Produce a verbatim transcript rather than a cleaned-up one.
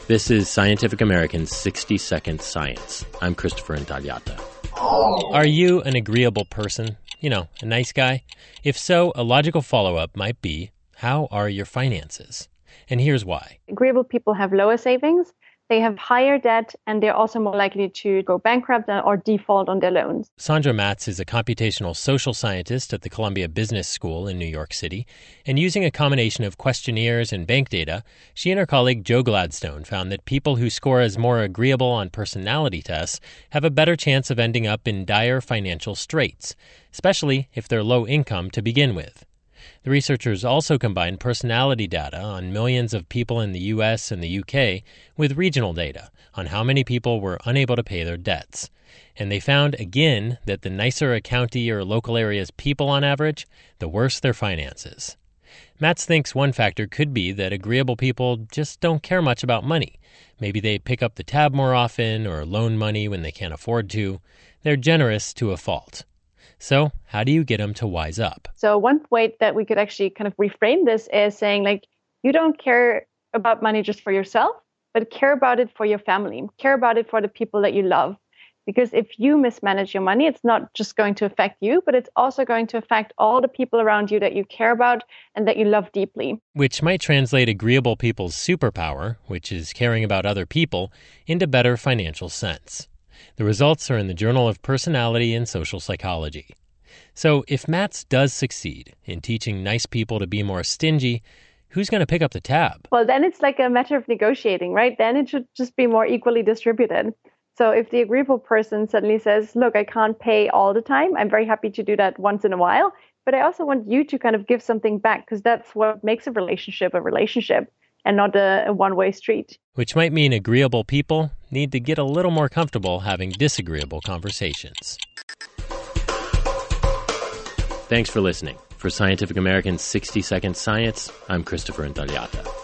This is Scientific American's sixty second Science. I'm Christopher Intagliata. Are you an agreeable person? You know, a nice guy? If so, a logical follow-up might be, how are your finances? And here's why. Agreeable people have lower savings, they have higher debt, and they're also more likely to go bankrupt or default on their loans. Sandra Matz is a computational social scientist at the Columbia Business School in New York City, and using a combination of questionnaires and bank data, she and her colleague Joe Gladstone found that people who score as more agreeable on personality tests have a better chance of ending up in dire financial straits, especially if they're low income to begin with. The researchers also combined personality data on millions of people in the U S and the U K with regional data on how many people were unable to pay their debts. And they found, again, that the nicer a county or local area's people on average, the worse their finances. Matz thinks one factor could be that agreeable people just don't care much about money. Maybe they pick up the tab more often or loan money when they can't afford to. They're generous to a fault. So how do you get them to wise up? So one way that we could actually kind of reframe this is saying, like, you don't care about money just for yourself, but care about it for your family. Care about it for the people that you love. Because if you mismanage your money, it's not just going to affect you, but it's also going to affect all the people around you that you care about and that you love deeply. Which might translate agreeable people's superpower, which is caring about other people, into better financial sense. The results are in the Journal of Personality and Social Psychology. So if Matz does succeed in teaching nice people to be more stingy, who's going to pick up the tab? Well, then it's like a matter of negotiating, right? Then it should just be more equally distributed. So if the agreeable person suddenly says, look, I can't pay all the time, I'm very happy to do that once in a while, but I also want you to kind of give something back because that's what makes a relationship a relationship and not a, a one-way street. Which might mean agreeable people need to get a little more comfortable having disagreeable conversations. Thanks for listening. For Scientific American's sixty second Science, I'm Christopher Intagliata.